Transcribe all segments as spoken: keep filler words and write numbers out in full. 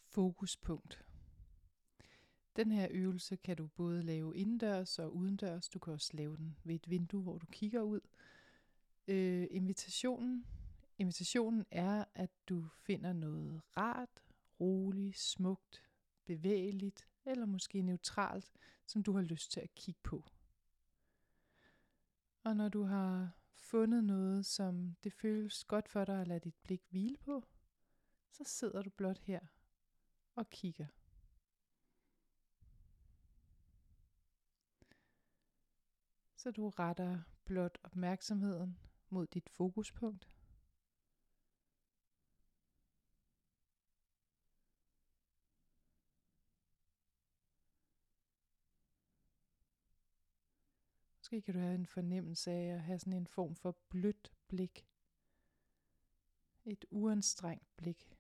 fokuspunkt. Den her øvelse kan du både lave indendørs og udendørs. Du kan også lave den ved et vindue, hvor du kigger ud. Øh, invitationen, invitationen er, at du finder noget rart, roligt, smukt, bevægeligt eller måske neutralt, som du har lyst til at kigge på. Og når du har fundet noget, som det føles godt for dig at lade dit blik hvile på, så sidder du blot her og kigger. Så du retter blot opmærksomheden mod dit fokuspunkt. Måske kan du have en fornemmelse af at have sådan en form for blødt blik. Et uanstrengt blik.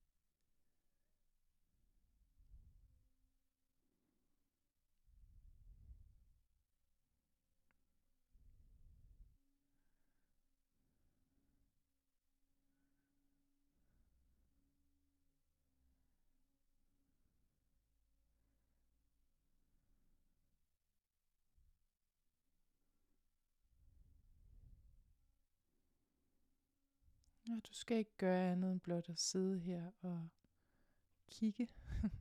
Og du skal ikke gøre andet end blot at sidde her og kigge.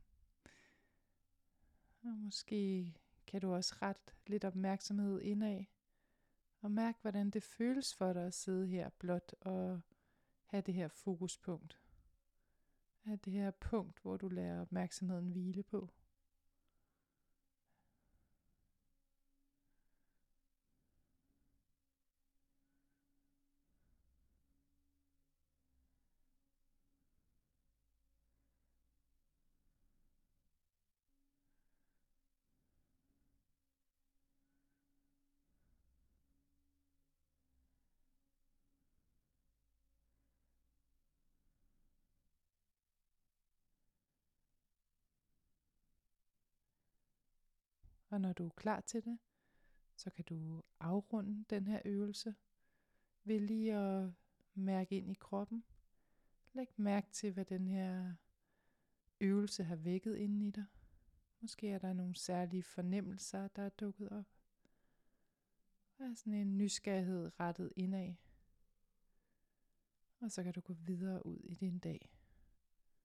Og måske kan du også rette lidt opmærksomhed indad. Og mærk, hvordan det føles for dig at sidde her blot og have det her fokuspunkt. Have det her punkt, hvor du lader opmærksomheden hvile på. Og når du er klar til det, så kan du afrunde den her øvelse ved lige at mærke ind i kroppen. Læg mærke til, hvad den her øvelse har vækket inde i dig. Måske er der nogle særlige fornemmelser, der er dukket op. Der er sådan en nysgerrighed rettet indad. Og så kan du gå videre ud i din dag.